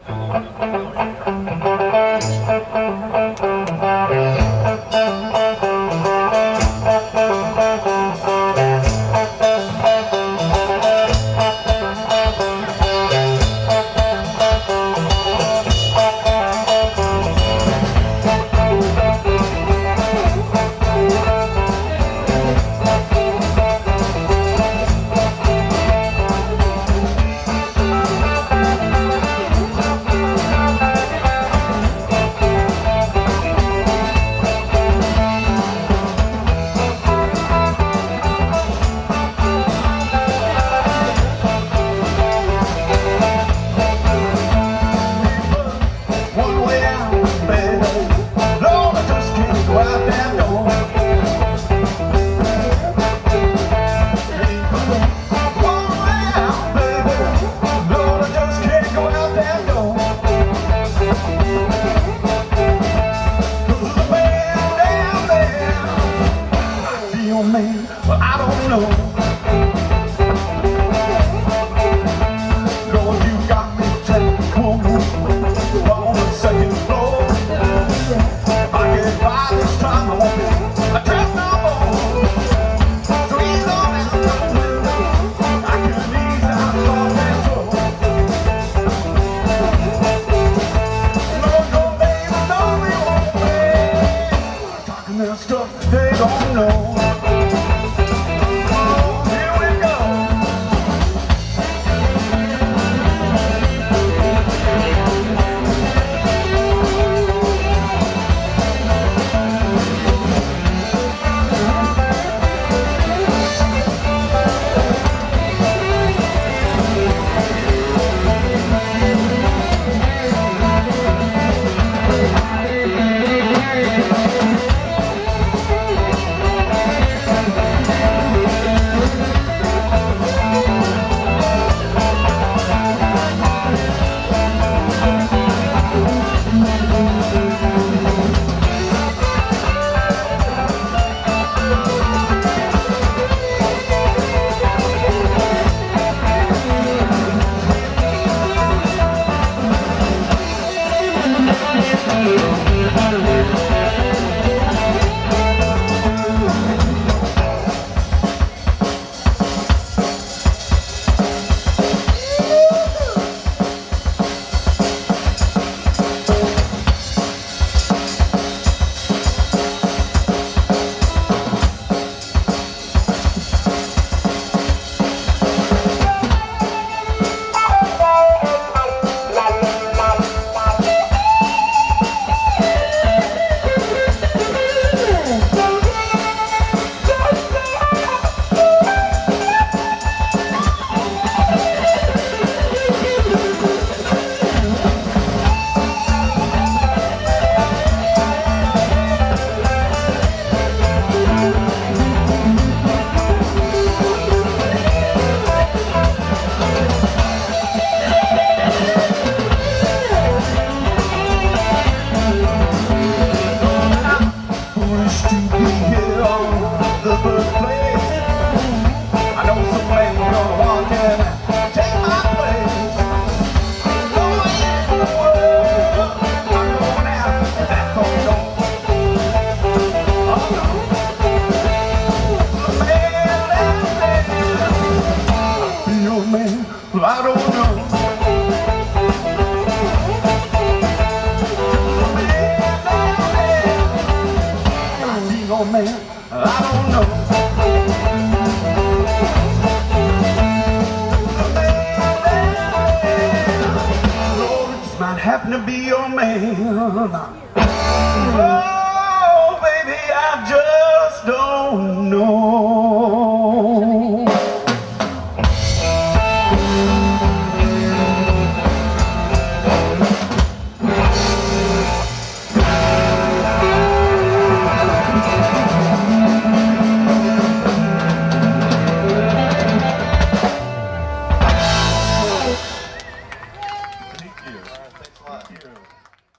Well, I don't know. Lord, you got me on the second floor. If I get by this time, I won't be a trap no more. So ease on out the window. I can ease out all that door. Lord, your baby know me won't pay. Talking that stuff they don't know. I don't know. Man, I don't know. Lord, it just might happen to be your man.